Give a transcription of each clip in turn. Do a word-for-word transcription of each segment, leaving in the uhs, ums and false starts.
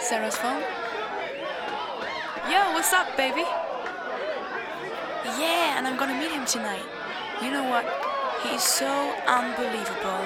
Sarah's phone. Yo, what's up, baby? Yeah, and I'm gonna meet him tonight. You know what? He's so unbelievable.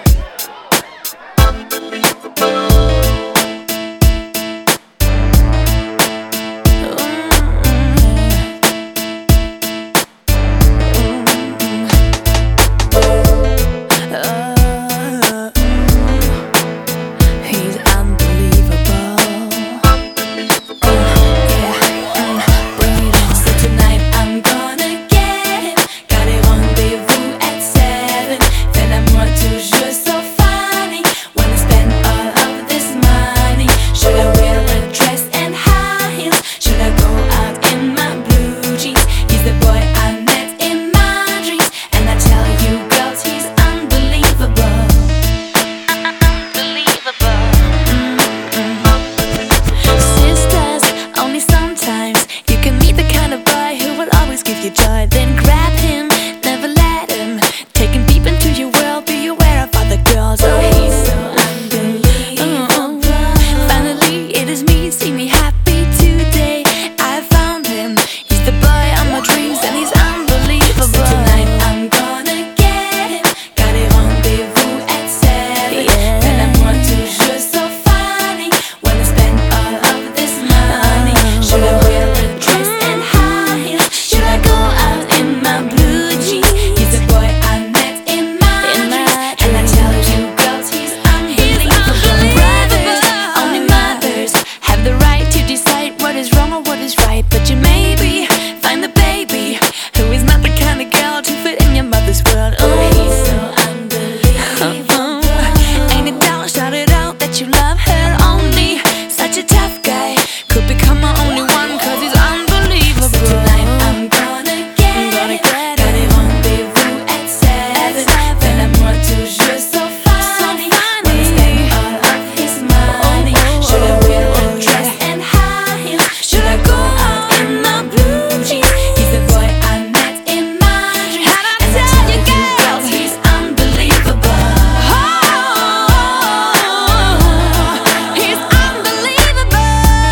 Give you joy, then grab him, never let him take him deep into your world. Be aware of other girls. Oh, he's so unbelievable. Oh, finally, it is me. See me happy today. I found him. He's the boy of my dreams, and he's unbelievable. So tonight I'm gonna get him. Got a rendezvous at seven. Yeah. Then I'm one too sure, so funny. Wanna spend all of this money. Should I wear a dress and high heels? Should I go out in my blue jeans? He's the boy I met in my dreams, and I tell you girls, he's unbelievable. Brothers, only mothers have the right to decide what is wrong or what is right. But you maybe find the baby who is not the kind of girl to fit in your mother's world. Oh, he's so unbelievable. Ain't it down, shout it out that you love her only. Such a tough guy could become my only one, cause he's unbelievable. So tonight I'm gonna get him. Got a rendezvous at seven. Then I'm more too sure, so funny. Wanna spend all of his money. Should I wear a dress and high heels? Should I go out in my blue jeans? He's the boy I met in my dreams, and I tell you girls, he's unbelievable. He's unbelievable.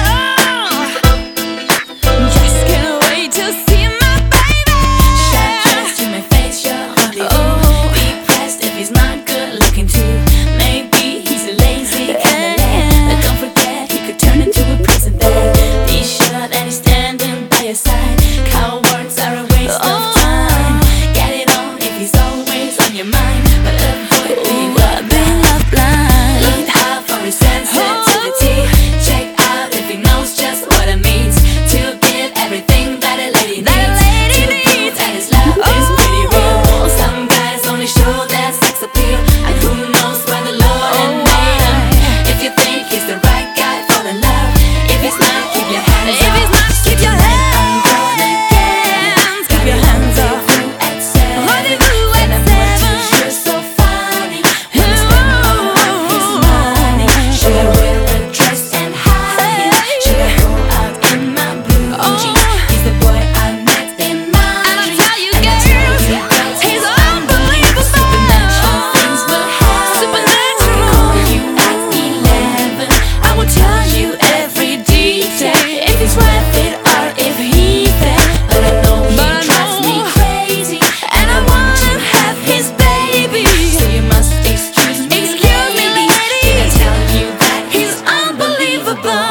Just can't wait to see my baby. Shot dress to my face, you're Hollywood. Be pressed if he's not good looking too. Maybe he's a lazy kind of lad, but don't forget he could turn into a prison bed. Be sure that he's standing by your side. Cowards are a waste of time. Get it on if he's always on your mind, but avoid being love blind. Look out for his sensitivity. Check out if he knows just what it means to give everything that a lady needs. To prove that his love is pretty real. Some guys only show their sex appeal, and who knows where the Lord had made him. If you think he's the right guy, fall in love. If he's not, keep your hands off. If he's not, keep your hands. I'm gonna get him. Keep your hands off. At seven. Rendezvous at seven. You're so funny. Wanna spend all of his money. Should I wear a dress and high heels? Should I go out in my blue jeans? He's the boy I met in my dreams, and I tell you girls, he's unbelievable. Supernatural things will happen. Supernatural. I call you at eleven. I will tell you every detail, if he's worth it or if he failed. But I know he drives me crazy, and I wanna have his baby. So you must excuse me, excuse me, lady. Did I tell you that he's unbelievable?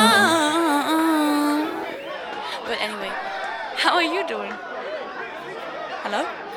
But anyway, how are you doing? Hello?